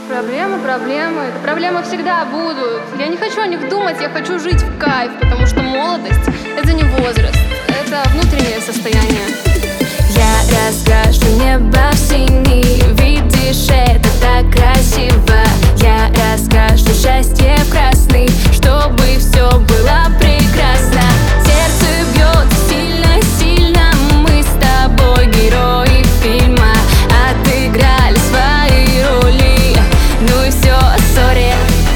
Проблемы, это проблемы всегда будут. Я не хочу о них думать, я хочу жить в кайф, потому что молодость — это не возраст, это внутреннее состояние. Я раскрашу небо в синий, видишь, это так красиво. Я раскрашу счастье в красный, чтобы все было прекрасно. Сердце бьет сильно-сильно, мы с тобой герои фильма, отыграли свои роли, ну и все, сори.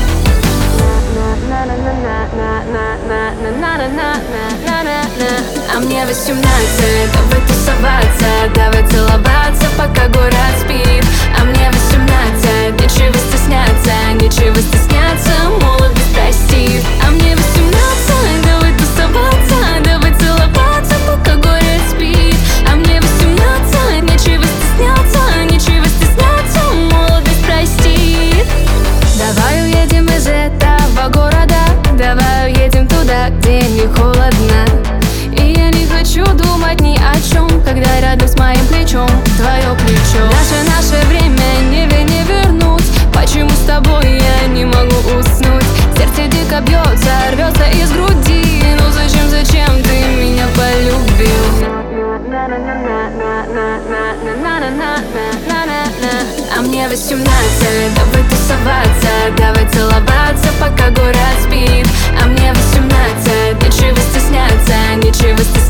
А мне 18, давай тусоваться, давай целоваться, пока город спит. А мне 18, нечего стесняться, молодость простит. А мне 18, давай тусоваться, давай целоваться, пока город спит. А мне 18, нечего стесняться, молодость простит. Давай уедем из этого города, давай уедем туда, где не холодно. И я не хочу думать ни о чем, когда рядом с моим плечом твое плечо. Даже наше время не вернуть. Почему с тобой я не могу уснуть? Сердце дико бьется, рвется из груди. Ну зачем ты меня полюбил? А мне 18, давай тусоваться, давай целоваться, пока город спит. А мне 18, нечего стесняться,